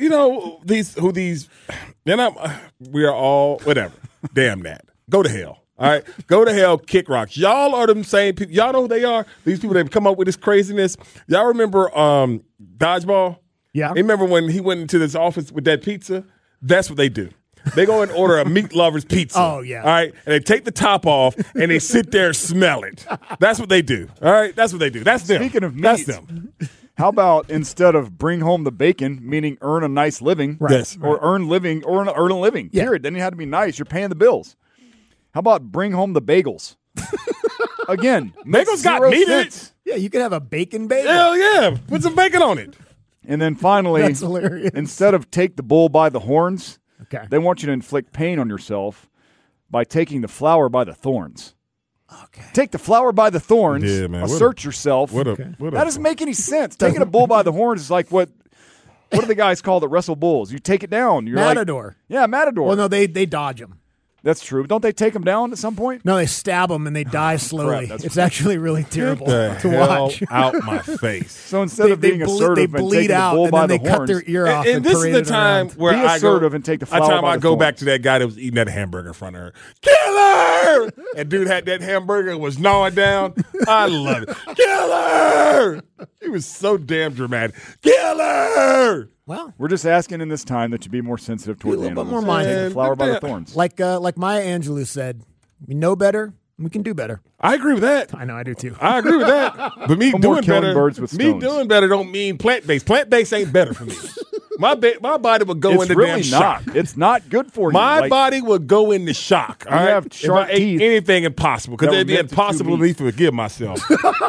and we are all, whatever. Damn that. Go to hell. All right? Go to hell, kick rocks. Y'all are them same people. Y'all know who they are? These people that have come up with this craziness. Y'all remember Dodgeball? Yeah. Remember when he went into this office with that pizza? That's what they do. They go and order a meat lover's pizza. Oh, yeah. All right? And they take the top off and they sit there and smell it. That's what they do. All right? That's what they do. That's them. Speaking of meat, That's them. how about instead of bring home the bacon, meaning earn a nice living, Right. Yes. or earn a living, Yeah. period. Then you had to be nice. You're paying the bills. How about bring home the bagels? Again, Bagels got zero meat in it. sense. Yeah, you could have a bacon bagel. Hell yeah. Put some bacon on it. And then finally, That's hilarious. instead of take the bull by the horns, Okay. they want you to inflict pain on yourself by taking the flower by the thorns. Okay. Take the flower by the thorns, Yeah, man. assert yourself. That doesn't make any sense. Taking a bull by the horns is like what do the guys call that wrestle bulls? You take it down. You're Matador. Yeah, matador. Well, no, they dodge him. That's true. Don't they take him down at some point? No, they stab them and they die slowly. that's It's actually really terrible Get to the hell watch. out my face. So instead of being assertive they and bleed taking the out, bull and by then the they cut horns, their ear off. And this is parade the it time around. where Be I go, assertive and take the flower by I the go thorns. back to that guy that was eating that hamburger in front of her. Killer! And dude had that hamburger and was gnawing down. I love it. Killer! He was so damn dramatic. Killer! Well, we're just asking in this time that you be more sensitive toward Be a the little bit animals. more Take the mindful. flower by the thorns. like Maya Angelou said, we know better, we can do better. I agree with that. I know, I do too. I agree with that. But me No more doing killing better, birds with me stones. doing better don't mean plant-based. Plant-based ain't better for me. My body would go It's into really damn not. shock. It's not good for you. My Like, body would go into shock. All You right? have if sharp I ate teeth anything impossible, because that it'd were be meant to impossible chew for me to forgive myself.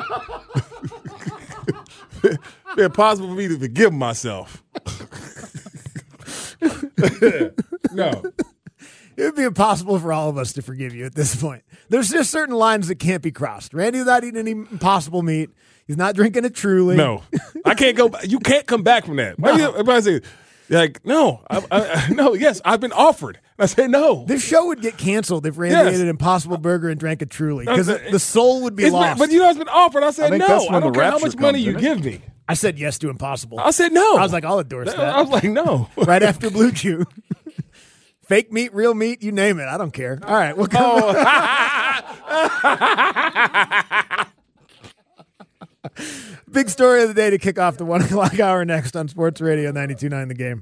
It'd be impossible for me to forgive myself. No. It would be impossible for all of us to forgive you at this point. There's just certain lines that can't be crossed. Randy's not eating any impossible meat. He's not drinking a Truly. No, I can't go. You can't come back from that. Why do you- everybody say, like, no, no, yes, I've been offered. I say no. This show would get canceled if Randy Yes. ate an Impossible Burger and drank a Truly because the soul would be It's been- lost. but you know, it's been offered. I said I think no. that's I when don't the care how rapture much money comes, you isn't give me. I said yes to Impossible. I said no. I was like, I'll endorse that. I was like, no. Right after Blue Chew. Fake meat, real meat, you name it. I don't care. All right, we'll come. Big story of the day to kick off the 1 o'clock hour next on Sports Radio 92.9 The Game.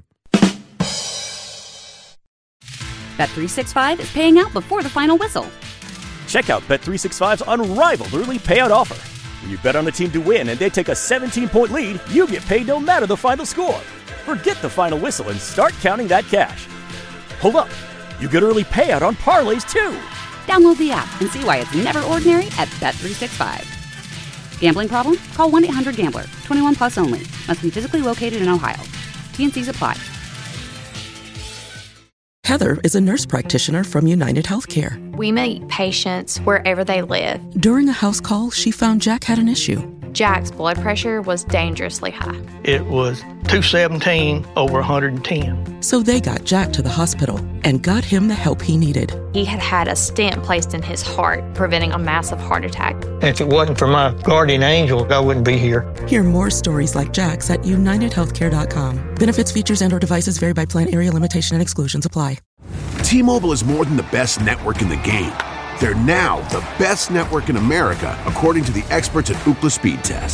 Bet365 is paying out before the final whistle. Check out Bet365's unrivaled early payout offer. When you bet on a team to win and they take a 17-point lead, you get paid no matter the final score. Forget the final whistle and start counting that cash. Hold up. You get early payout on parlays, too. Download the app and see why it's never ordinary at Bet365. Gambling problem? Call 1-800-GAMBLER. 21 plus only. Must be physically located in Ohio. T&Cs apply. Heather is a nurse practitioner from United Healthcare. We meet patients wherever they live. During a house call, she found Jack had an issue. Jack's blood pressure was dangerously high. It was 217 over 110. So they got Jack to the hospital and got him the help he needed. He had had a stent placed in his heart, preventing a massive heart attack. If it wasn't for my guardian angel, I wouldn't be here. Hear more stories like Jack's at UnitedHealthcare.com. Benefits, features, and/or devices vary by plan, area, limitation, and exclusions apply. T-Mobile is more than the best network in the game. They're now the best network in America, according to the experts at Ookla Speed Test.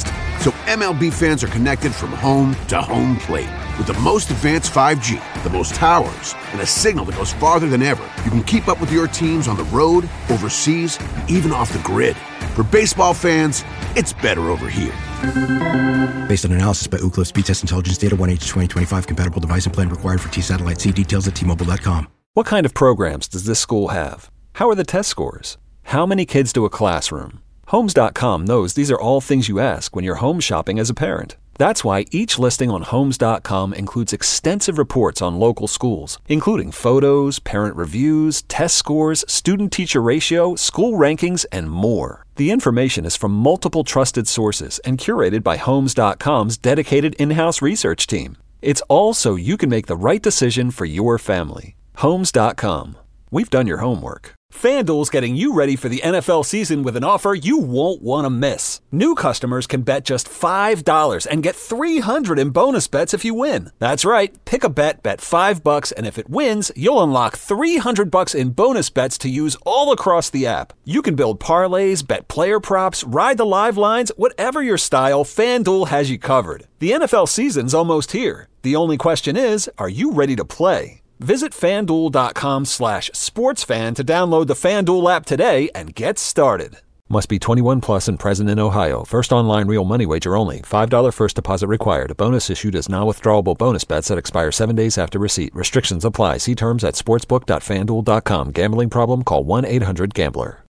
So MLB fans are connected from home to home plate. With the most advanced 5G, the most towers, and a signal that goes farther than ever, you can keep up with your teams on the road, overseas, and even off the grid. For baseball fans, it's better over here. Based on analysis by Ookla Speed Test Intelligence Data 1H2025 compatible device and plan required for T-Satellite. See details at T-Mobile.com. What kind of programs does this school have? How are the test scores? How many kids do a classroom? Homes.com knows these are all things you ask when you're home shopping as a parent. That's why each listing on Homes.com includes extensive reports on local schools, including photos, parent reviews, test scores, student-teacher ratio, school rankings, and more. The information is from multiple trusted sources and curated by Homes.com's dedicated in-house research team. It's all so you can make the right decision for your family. Homes.com. We've done your homework. FanDuel's getting you ready for the NFL season with an offer you won't want to miss. New customers can bet just $5 and get $300 in bonus bets if you win. That's right. Pick a bet $5, and if it wins, you'll unlock $300 in bonus bets to use all across the app. You can build parlays, bet player props, ride the live lines, whatever your style, FanDuel has you covered. The NFL season's almost here. The only question is, are you ready to play? Visit FanDuel.com/sportsfan to download the FanDuel app today and get started. Must be 21 plus and present in Ohio. First online real money wager only. $5 first deposit required. Bonus issued as non-withdrawable bonus bets that expire 7 days after receipt. Restrictions apply. See terms at sportsbook.fanduel.com. Gambling problem? Call 1-800-GAMBLER.